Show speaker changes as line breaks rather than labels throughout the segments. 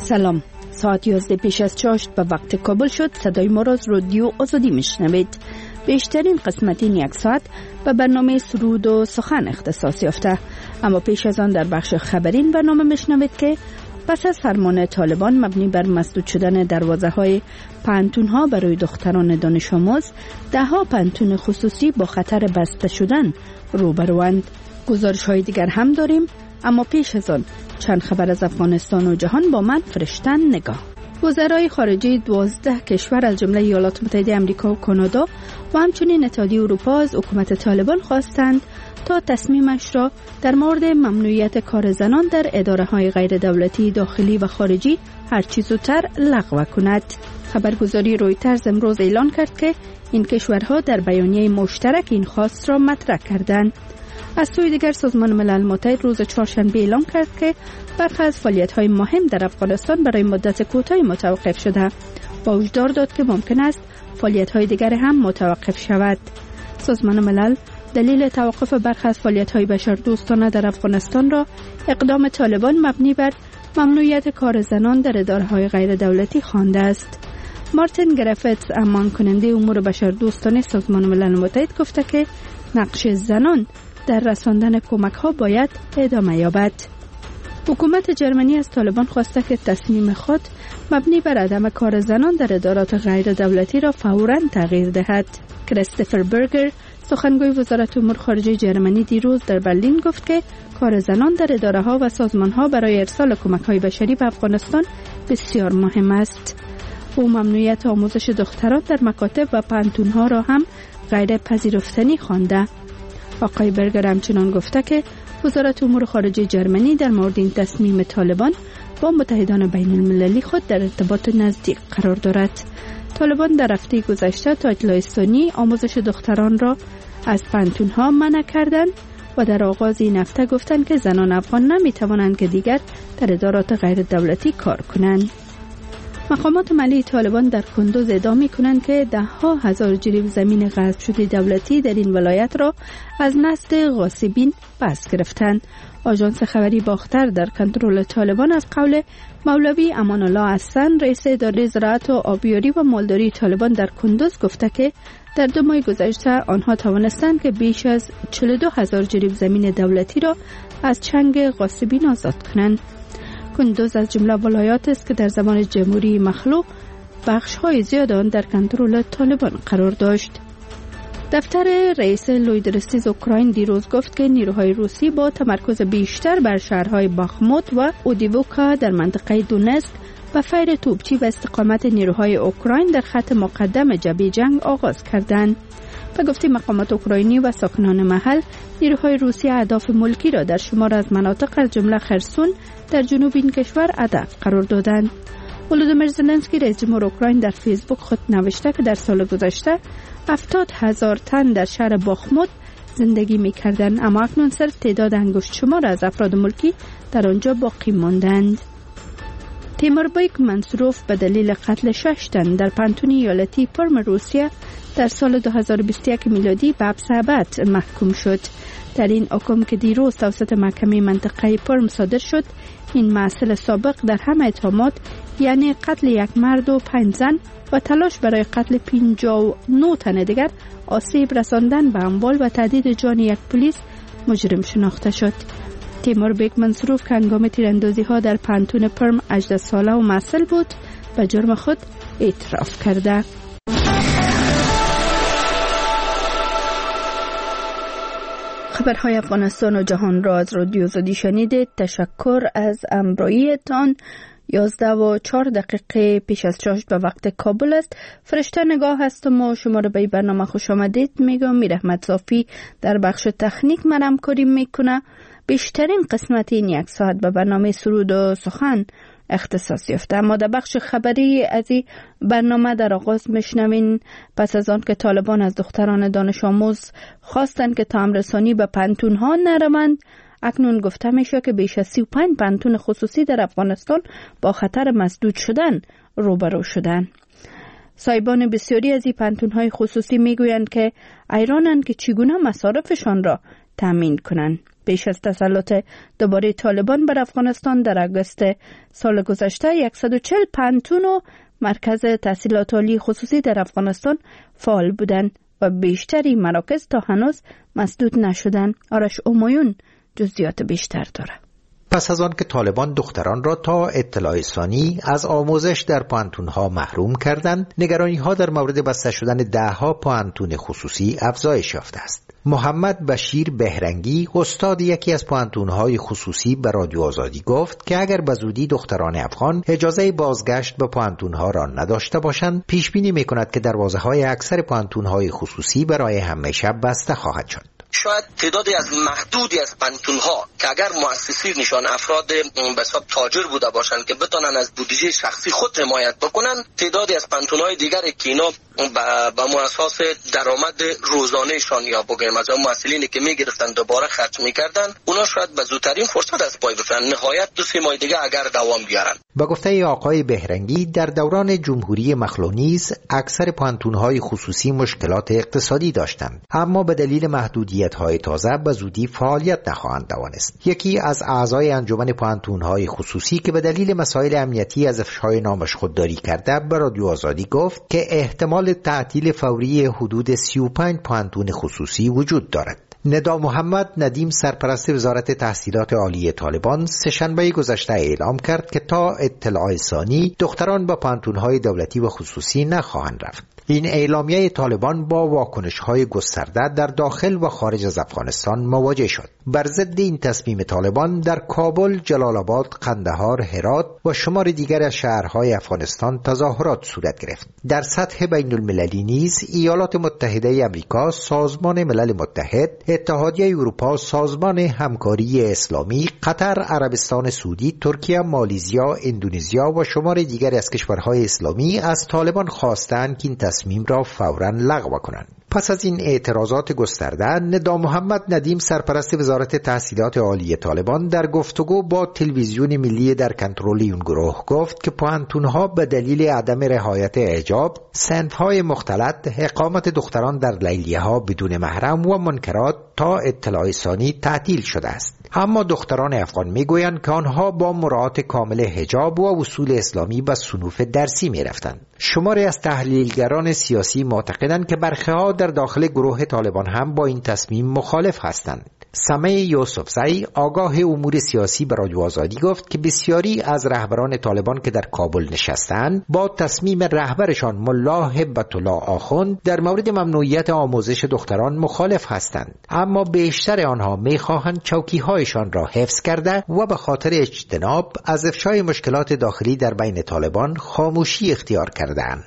سلام. ساعت 11 پیش از چاشت به وقت کابل شد. صدای ما را از رادیو آزادی میشنوید. بیشترین قسمت این یک ساعت به برنامه سرود و سخن اختصاص یافته. اما پیش از آن در بخش خبرین برنامه میشنوید که پس از فرمان طالبان مبنی بر مسدود شدن دروازه‌های پانتون‌ها برای دختران دانش آموز، ده‌ها پانتون خصوصی با خطر بسته شدن روبروند. گزارش‌های دیگر هم داریم، اما پیش از آن چند خبر از افغانستان و جهان با من فرشتن نگاه. وزرای خارجه 12 کشور از جمله ایالات متحده آمریکا و کانادا و همچنین اتحادیه اروپا از حکومت طالبان خواستند تا تصمیمش را در مورد ممنوعیت کار زنان در اداره‌های غیر دولتی داخلی و خارجی هرچی زودتر لغو کند. خبرگزاری رویترز امروز اعلان کرد که این کشورها در بیانیه مشترک این خواست را مطرح کردند. از سوی دیگر سازمان ملل متحد روز چهارشنبه اعلام کرد که برخی از فعالیت‌های مهم در افغانستان برای مدت کوتاهی متوقف شده و هشدار داد که ممکن است فعالیت‌های دیگر هم متوقف شود. سازمان ملل دلیل توقف برخی از فعالیت‌های بشردوستانه در افغانستان را اقدام طالبان مبنی بر ممنوعیت کار زنان در اداره‌های غیر دولتی خوانده است. مارتین گریفیتس، امان کننده امور بشردوستانه سازمان ملل متحد، گفته که نقش زنان در رساندن کمک‌ها باید ادامه یابد. حکومت جرمنی از طالبان خواسته که تصمیم خود مبنی بر عدم کار زنان در ادارات غیر دولتی را فوراً تغییر دهد. کریستوفر برگر، سخنگوی وزارت امور خارجه جرمنی، دیروز در برلین گفت که کار زنان در اداره‌ها و سازمان‌ها برای ارسال کمک‌های بشری به افغانستان بسیار مهم است. او ممنوعیت آموزش دختران در مکاتب و پانتون‌ها را هم غیر پذیرفتنی خوانده. آقای برگر همچنان گفته که وزارت امور خارجه جرمنی در مورد این تصمیم طالبان با متحدان بین المللی خود در ارتباط نزدیک قرار دارد. طالبان در هفته گذشته تا اطلاع ثانی آموزش دختران را از پانتون‌ها منع کردند و در آغاز این هفته گفتند که زنان افغان نمی توانند که دیگر در ادارات غیر دولتی کار کنند. مقامات ملی طالبان در کندوز ادعا می‌کنند که ده‌ها هزار جریب زمین غصب شده دولتی در این ولایت را از نزد غاصبین پس گرفتند. آژانس خبری باختر در کنترل طالبان از قول مولوی امان الله حسن، رئیس اداره زراعت و آبیاری و مالداری طالبان در کندوز، گفته که در 2 ماه گذشته آنها توانستند که بیش از 42,000 جریب زمین دولتی را از چنگ غاصبین آزاد کنند. کندوز از جمله ولایات است که در زمان جمهوری مخلوع بخش‌های زیاد آن در کنترل طالبان قرار داشت. دفتر رئیس لویدرستیز اوکراین دیروز گفت که نیروهای روسی با تمرکز بیشتر بر شهرهای باخموت و اودیوکا در منطقه دونتسک به فیر توپچی و استقامت نیروهای اوکراین در خط مقدم جبهه جنگ آغاز کردند. به گفته مقامات اوکراینی و ساکنان محل، نیروهای روسی اهداف ملکی را در شمار از مناطق از جمله خرسون در جنوب این کشور هدف قرار دادند. ولودیمیر زلنسکی، رئیس جمهور اوکراین، در فیسبوک خود نوشته که در سال گذشته 70,000 تن در شهر باخموت زندگی می‌کردند، اما اکنون صرف تعداد انگشت شمار از افراد ملکی در آنجا باقی ماندند. تیموربیک منصوروف به دلیل قتل 6 تن در پانتون ایالتی پرم روسیه در سال 2021 میلادی به حبس ابد محکوم شد. در این حکم که دیروز توسط محکمه منطقه پرم صادر شد، این مسئله سابق در همه اتهامات، یعنی قتل یک مرد و 5 زن و تلاش برای قتل 59 تن دیگر، آسیب رساندن به اموال و تهدید جان یک پلیس مجرم شناخته شد. تیموربیک منصوروف که هنگام تیراندازی ها در پانتون پرم 18 ساله و معسل بود، به جرم خود اعتراف کرده. خبرهای افغانستان و جهان را از رادیو آزادی شنیدید. تشکر از همراهیتان. 11:04 پیش از چاشت به وقت کابل است. فرشته نگاه هستم و شما را به این برنامه خوش آمدید میگم. میر احمد صافی در بخش تکنیک من همکاری میکنه. بیشترین قسمت این یک ساعت به برنامه سرود و سخن اختصاص یافته. اما در بخش خبری از این برنامه در آغاز میشنوین پس از آن که طالبان از دختران دانش آموز خواستند که تام رسانی به پانتون ها نروند، اکنون گفته میشه که بیش از 35 پانتون خصوصی در افغانستان با خطر مسدود شدن روبرو شدن. صاحبان بسیاری از این پانتون‌های خصوصی میگویند که ایرانند که چگونه مصارفشان را تامین کنند. پیش از تسلط دوباره طالبان بر افغانستان در آگوست سال گذشته 140 پانتون و مرکز تحصیلات عالی خصوصی در افغانستان فعال بودند و بیشتری مراکز تا هنوز مسدود نشدند. آرش امایون جزئیات بیشتر داره.
پس از آن که طالبان دختران را تا اطلاع ثانی از آموزش در پانتون‌ها محروم کردند، نگرانی‌ها در مورد بسته شدن ده‌ها پانتون خصوصی افزایش یافته است. محمد بشیر بهرنگی، استاد یکی از پانتون‌های خصوصی، به رادیو آزادی گفت که اگر به زودی دختران افغان اجازه بازگشت به پانتون‌ها را نداشته باشند، پیش بینی می‌کند که دروازه‌های اکثر پانتون‌های خصوصی برای همیشه بسته خواهد شد.
شاید تعدادی از محدودی از پانتون‌ها که اگر مؤسسینشان افراد به حساب تاجر بوده باشند که بتونن از بودجه شخصی خود حمایت بکنن، تعدادی از پانتون‌های دیگری که اینا با اساس درآمد روزانه‌شان یا بگیم از مسئولینی که میگرفتن دوباره خرج میکردن، اونا شاید به زودترین فرصت از پای بفرن، نهایت 2-3 ماه دیگه اگر دوام بیارن.
با گفته آقای بهرنگی، در دوران جمهوری مخلوع اکثر پانتون‌های خصوصی مشکلات اقتصادی داشتند، اما به دلیل محدودیت‌های تازه به زودی فعالیت نخواهند توانست. یکی از اعضای انجمن پانتون‌های خصوصی که به دلیل مسائل امنیتی از افشای نامش خودداری کرده، به رادیو آزادی گفت که احتمال تعطیل فوری حدود 35 پانتون خصوصی وجود دارد. ندا محمد ندیم، سرپرست وزارت تحصیلات عالی طالبان، سه‌شنبه گذشته اعلام کرد که تا اطلاع ثانی دختران با پانتون‌های دولتی و خصوصی نخواهند رفت. این اعلامیه طالبان با واکنش‌های گسترده در داخل و خارج از افغانستان مواجه شد. بر ضد این تصمیم طالبان در کابل، جلال آباد، قندهار، هرات و شمار دیگر از شهرهای افغانستان تظاهرات صورت گرفت. در سطح بین المللی نیز ایالات متحده آمریکا، سازمان ملل متحد، اتحادیه اروپا، سازمان همکاری اسلامی، قطر، عربستان سعودی، ترکیه، مالزیا، اندونزیا و شمار دیگر از کشورهای اسلامی از طالبان خواستند که این تصمیم را فوراً لغو کنند. پس از این اعتراضات گسترده، ندا محمد ندیم، سرپرست وزارت تحصیلات عالی طالبان، در گفتگو با تلویزیون ملی در کنترل این گروه گفت که پانتون‌ها به دلیل عدم رعایت حجاب، صنف‌های مختلط، اقامت دختران در لیلیه‌ها بدون محرم و منکرات تا اطلاع ثانی تعطیل شده است. اما دختران افغان میگویند که آنها با مراعات کامل حجاب و اصول اسلامی به صنوف درسی میرفتند. شماری از تحلیلگران سیاسی معتقدند که برخی‌ها در داخل گروه طالبان هم با این تصمیم مخالف هستند. سمع یوسفزئی، آگاه امور سیاسی، به رادیو آزادی گفت که بسیاری از رهبران طالبان که در کابل نشستند با تصمیم رهبرشان ملا هبت الله آخوند در مورد ممنوعیت آموزش دختران مخالف هستند، اما بیشتر آنها می‌خواهند چوکی‌هایشان را حفظ کرده و به خاطر اجتناب از افشای مشکلات داخلی در بین طالبان خاموشی اختیار کردند.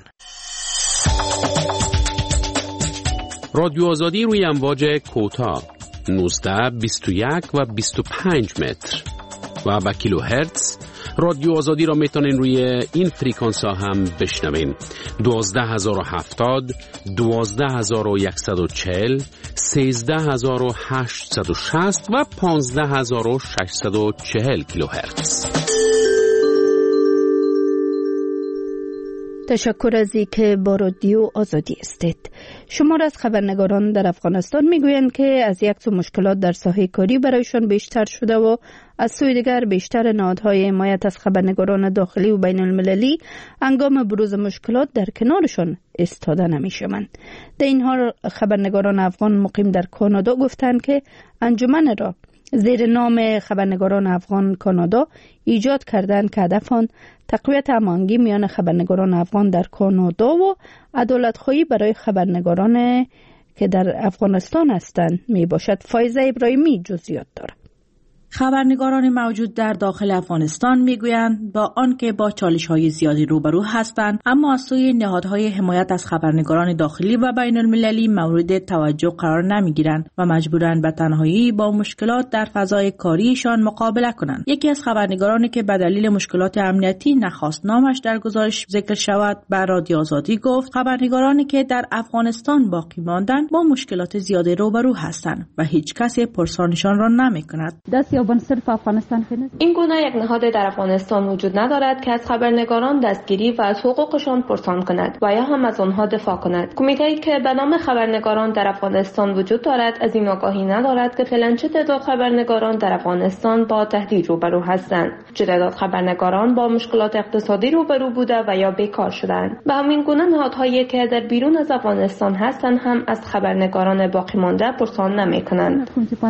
رادیو آزادی روی امواج کوتاه 19, 21 و 25 متر و با کیلو هرتز. رادیو آزادی را میتونین روی این فریکانس ها هم بشنوین: 12070، 12140، 13860 و 15640 کیلو هرتز.
تشکر از اینکه با رادیو آزادی هستید. شمار از خبرنگاران در افغانستان میگویند که از یک سو مشکلات در ساحه کاری برایشان بیشتر شده و از سوی دیگر بیشتر نهادهای حمایت از خبرنگاران داخلی و بین المللی هنگام بروز مشکلات در کنارشان ایستاده نمیشوند. در این حال خبرنگاران افغان مقیم در کانادا گفتند که انجمن را زیر نام خبرنگاران افغان کانادا ایجاد کردند که هدف آن تقویت هماهنگی میان خبرنگاران افغان در کانادا و عدالت‌خواهی برای خبرنگاران که در افغانستان هستند می باشد. فایزه ابراهیمی جزئیات دارد.
خبرنگاران موجود در داخل افغانستان میگویند با آنکه با چالش‌های زیادی روبرو هستند، اما از سوی نهادهای حمایت از خبرنگاران داخلی و بین المللی مورد توجه قرار نمیگیرند و مجبورند به تنهایی با مشکلات در فضای کاریشان مقابله کنند. یکی از خبرنگارانی که به دلیل مشکلات امنیتی نخواست نامش در گزارش ذکر شود، به رادیو آزادی گفت خبرنگارانی که در افغانستان باقی ماندند با مشکلات زیادی روبرو هستند و هیچ کسی پرسانشان را نمی‌کند.
خیابان صرف افغانستان که نیست.
این گونه یک نهاد در افغانستان وجود ندارد که از خبرنگاران دستگیری و از حقوقشان پرسان کند و یا هم از آنها دفاع کند. کمیته‌ای که به نام خبرنگاران در افغانستان وجود دارد از این آگاهی ندارد که فعلا چه تعداد خبرنگاران در افغانستان با تهدید روبرو هستند، چه تعداد خبرنگاران با مشکلات اقتصادی روبرو بوده و یا بیکار شدند. به همین گونه نهادهایی که در بیرون از افغانستان هستند هم از خبرنگاران باقی مانده پرسان نمی‌کنند.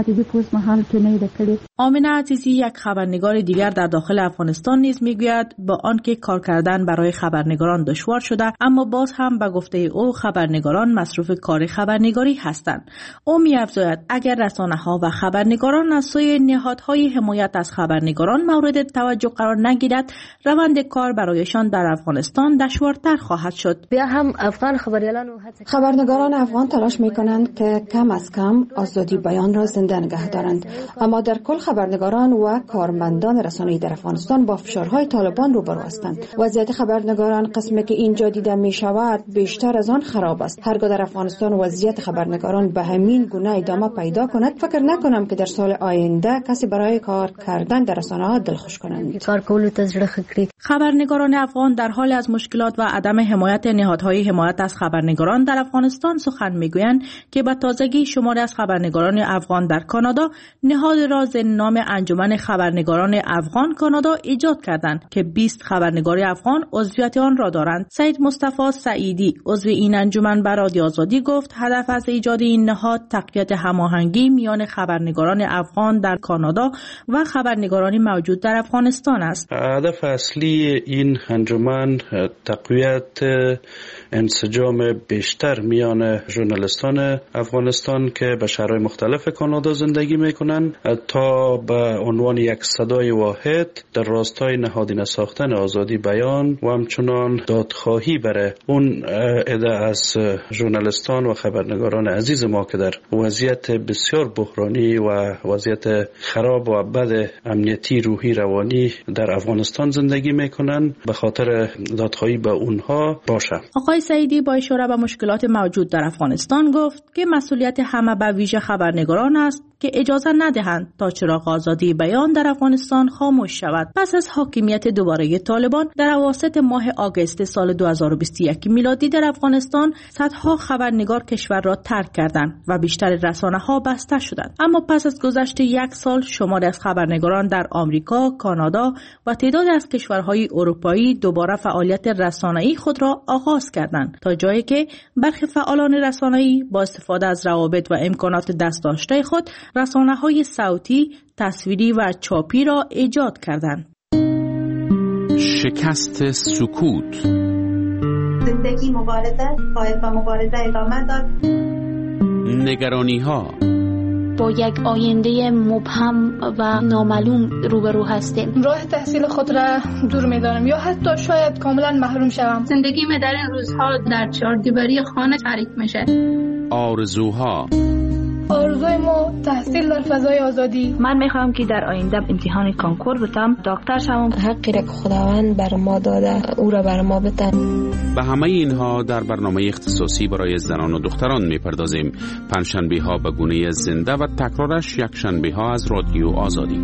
آمنه عزیزی، یک خبرنگار دیگر در داخل افغانستان نیز میگوید با آنکه کار کردن برای خبرنگاران دشوار شده، اما باز هم به گفته او خبرنگاران مصروف کار خبرنگاری هستند. او می‌افزاید اگر رسانه‌ها و خبرنگاران از سوی نهادهای حمایت از خبرنگاران مورد توجه قرار نگیرد، روند کار برایشان در افغانستان دشوارتر خواهد شد.
بیا هم افغان
خبرنگاران افغان تلاش می‌کنند که کم از کم آزادی بیان را زنده نگه دارند، اما در کل خبرنگاران و کارمندان رسانه‌ای در افغانستان با فشارهای طالبان روبرو هستند. وضعیت خبرنگاران قسمی که اینجا دیده می‌شود بیشتر از آن خراب است. هرگاه در افغانستان وضعیت خبرنگاران به همین گونه ادامه پیدا کند، فکر نکنم که در سال آینده کسی برای کار کردن در رسانه‌ها دلخوش کنند.
خبرنگاران افغان در حال از مشکلات و عدم حمایت نهادهای حمایت از خبرنگاران در افغانستان سخن میگویند که به تازگی شماری از خبرنگاران افغان در کانادا نهاد را زیر نام انجمن خبرنگاران افغان کانادا ایجاد کردند که 20 خبرنگار افغان عضویت آن را دارند. سید مصطفی سعیدی عضو این انجمن به رادیو آزادی گفت هدف از ایجاد این نهاد تقویت هماهنگی میان خبرنگاران افغان در کانادا و خبرنگاران موجود در افغانستان است.
هدف اصلی این انجمن تقویت انسجام بیشتر میان ژورنالیستان افغانستان که به شهرهای مختلف کانادا زندگی میکنند تا به عنوان یک صدای واحد در راستای نهادینه ساختن آزادی بیان و همچنان دادخواهی برای اون عده از ژورنالیستان و خبرنگاران عزیز ما که در وضعیت بسیار بحرانی و وضعیت خراب و بد امنیتی روحی روانی در افغانستان زندگی میکنند به خاطر دادخواهی به اونها باشه.
آقای سعیدی با اشاره به مشکلات موجود در افغانستان گفت که مسئولیت همه به ویژه خبرنگاران است که اجازه ندهند تا چراغ آزادی بیان در افغانستان خاموش شود. پس از حاکمیت دوباره طالبان در اواسط ماه آگوست سال 2021 میلادی در افغانستان صدها خبرنگار کشور را ترک کردند و بیشتر رسانه‌ها بسته شدند. اما پس از گذشت یک سال شماری از خبرنگاران در آمریکا، کانادا و تعدادی از کشورهای اروپایی دوباره فعالیت رسانه‌ای خود را آغاز کردند تا جایی که برخی فعالان رسانه‌ای با استفاده از روابط و امکانات دست داشته خود رسانه‌های صوتی، تصویری و چاپی را ایجاد کردند.
شکست سکوت.
زندگی مبارزه، باید با مبارزه ادامه داد.
نگرانی‌ها.
با یک آینده مبهم و نامعلوم روبرو هستیم.
راه تحصیل خود را دور می‌دانم یا حتی شاید کاملا محروم شوم.
زندگی من در این روزها در چهاردیواری خانه تعریف میشه.
آرزوها.
آرزوی ما تحصیل در فضای آزادی.
من میخوام که در آینده امتحان کانکور بتم، دکتر شوم.
حقی را که خداوند بر ما داده او را بر ما بده.
به همه اینها در برنامه اختصاصی برای زنان و دختران میپردازیم. پنجشنبه ها به گونه زنده و تکرارش یک شنبه ها از رادیو آزادی.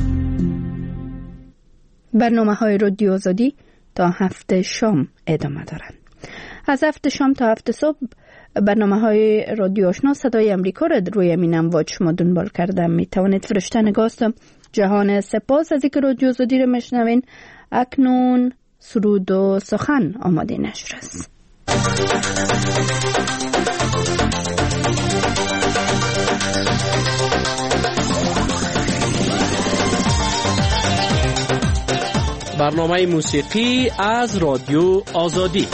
برنامه های رادیو آزادی تا 7 شام ادامه دارند. از 7 شام تا 7 صبح برنامه های رادیو آشنا صدای امریکا را روی امین امواج شما دنبال کردم. می توانید فرشته نگاست. جهان سپاس از اینکه رادیو آزادی را میشنوین. اکنون سرود و سخن آماده نشر است.
برنامه موسیقی از رادیو آزادی.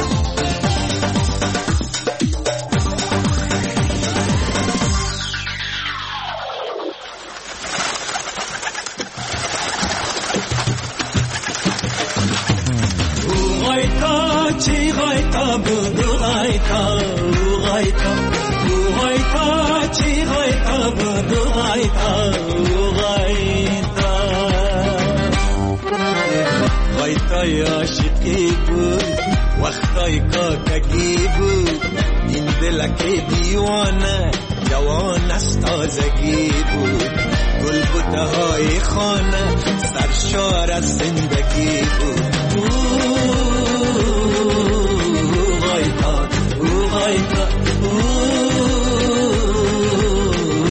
وقتای عاشقی بود، وقتای کاکگی بود، این دلک دیوانه جوان است تازگی بود. گل بوته های خانه سرشار از زندگی بود.